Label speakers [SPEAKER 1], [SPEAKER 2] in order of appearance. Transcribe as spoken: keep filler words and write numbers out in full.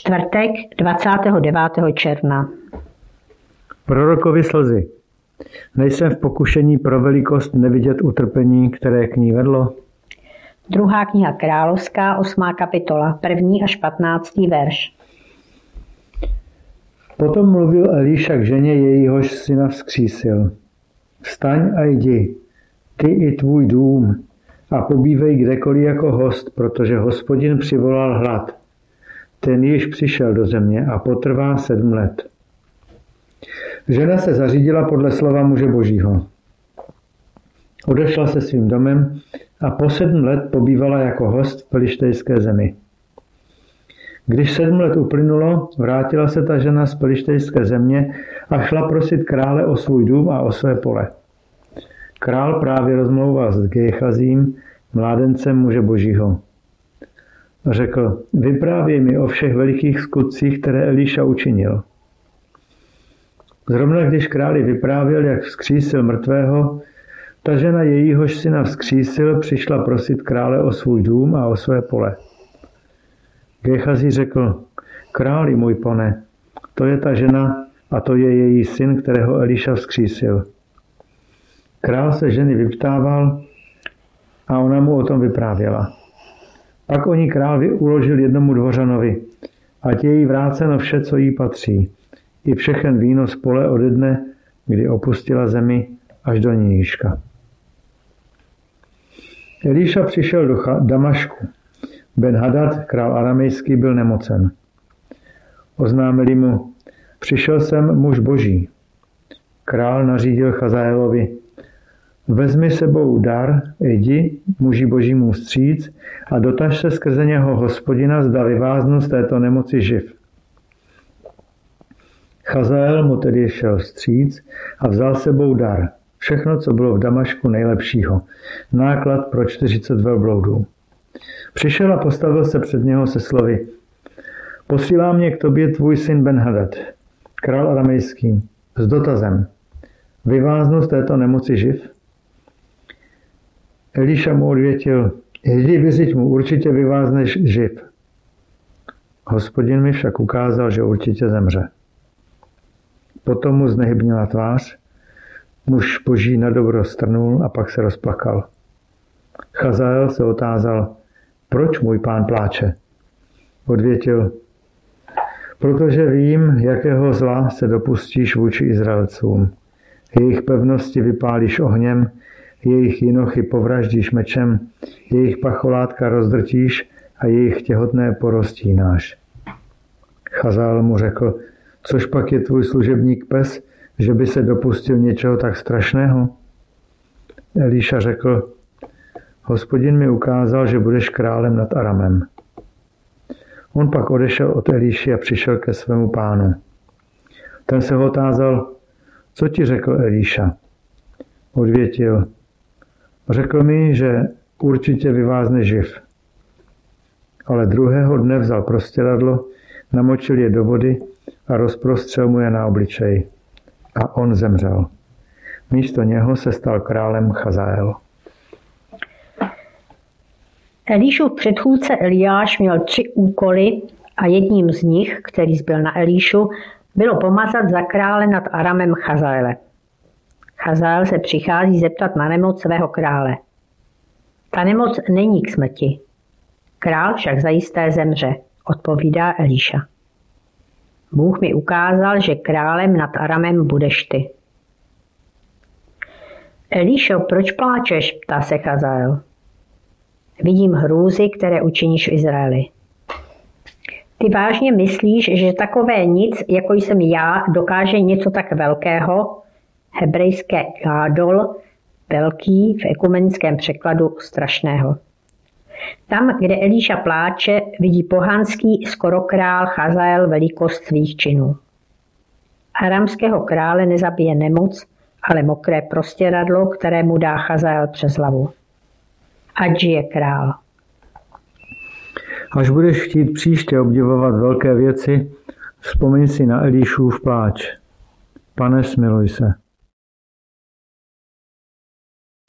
[SPEAKER 1] Čtvrtek dvacátého devátého června.
[SPEAKER 2] Prorokovi slzy. Nejsem v pokušení pro velikost nevidět utrpení, které k ní vedlo?
[SPEAKER 1] Druhá kniha královská, osmá kapitola, první až patnáctý verš.
[SPEAKER 2] Potom mluvil Elíša k ženě, jejíhož syna vzkřísil. Vstaň a jdi, ty i tvůj dům, a pobývej kdekoliv jako host, protože Hospodin přivolal hlad. Ten již přišel do země a potrvá sedm let. Žena se zařídila podle slova muže Božího. Odešla se svým domem a po sedm let pobývala jako host v pelištejské zemi. Když sedm let uplynulo, vrátila se ta žena z pelištejské země a šla prosit krále o svůj dům a o své pole. Král právě rozmlouval s Géchazím, mládencem muže Božího. Řekl, vyprávěj mi o všech velikých skutcích, které Elíša učinil. Zrovna když králi vyprávěl, jak vzkřísil mrtvého, ta žena jejíhož syna vzkřísil přišla prosit krále o svůj dům a o své pole. Géchazí řekl, králi můj pane, to je ta žena a to je její syn, kterého Elíša vzkřísil. Král se ženy vyptával a ona mu o tom vyprávěla. Pak o ní král uložil jednomu dvořanovi, ať je jí vráceno vše, co jí patří, i všechen víno z pole ode dne, kdy opustila zemi až do nížka. Elíša přišel do Damašku. Ben-Hadad, král aramejský, byl nemocen. Oznámili mu, přišel sem muž Boží. Král nařídil Chazaelovi, vezmi sebou dar, jdi muži Božímu vstříc a dotaž se skrze něho Hospodina, zda vyváznu z této nemoci živ. Chazael mu tedy šel vstříc a vzal sebou dar, všechno, co bylo v Damašku nejlepšího, náklad pro čtyřicet velbloudů. Přišel a postavil se před něho se slovy, posílá mě k tobě tvůj syn Ben-Hadad, král aramejský, s dotazem, vyváznu z této nemoci živ? Elíša mu odvětil, jdi vyřiď mu, určitě vyvázneš živ. Hospodin mi však ukázal, že určitě zemře. Potom mu znehybnila tvář, muž Boží na dobro strnul a pak se rozplakal. Chazael se otázal, proč můj pán pláče? Odvětil, protože vím, jakého zla se dopustíš vůči Izraelcům. Jejich pevnosti vypálíš ohněm, jejich jinochy povraždíš mečem, jejich pacholátka rozdrtíš a jejich těhotné porostínáš. Chazael mu řekl, což pak je tvůj služebník pes, že by se dopustil něčeho tak strašného? Elíša řekl, Hospodin mi ukázal, že budeš králem nad Aramem. On pak odešel od Elíši a přišel ke svému pánu. Ten se ho otázal, co ti řekl Elíša? Odvětil, řekl mi, že určitě vyvázne živ. Ale druhého dne vzal prostěradlo, namočil je do vody a rozprostřel mu je na obličej. A on zemřel. Místo něho se stal králem Chazael.
[SPEAKER 1] Elíšův předchůdce Eliáš měl tři úkoly a jedním z nich, který zbyl na Elíšu, bylo pomazat za krále nad Aramem Chazaele. Chazael se přichází zeptat na nemoc svého krále. Ta nemoc není k smrti. Král však zajisté zemře, odpovídá Elíša. Bůh mi ukázal, že králem nad Aramem budeš ty. Elíšo, proč pláčeš? Ptá se Chazael. Vidím hrůzy, které učiníš v Izraeli. Ty vážně myslíš, že takové nic, jako jsem já, dokáže něco tak velkého, hebrejské gádol, velký, v ekumenickém překladu strašného. Tam, kde Elíša pláče, vidí pohanský skorokrál Chazael velikost svých činů. Aramského krále nezabije nemoc, ale mokré prostěradlo, které mu dá Chazael přes hlavu. Ať žije král.
[SPEAKER 2] Až budeš chtít příště obdivovat velké věci, vzpomeň si na Elíšův pláč. Pane, smiluj se.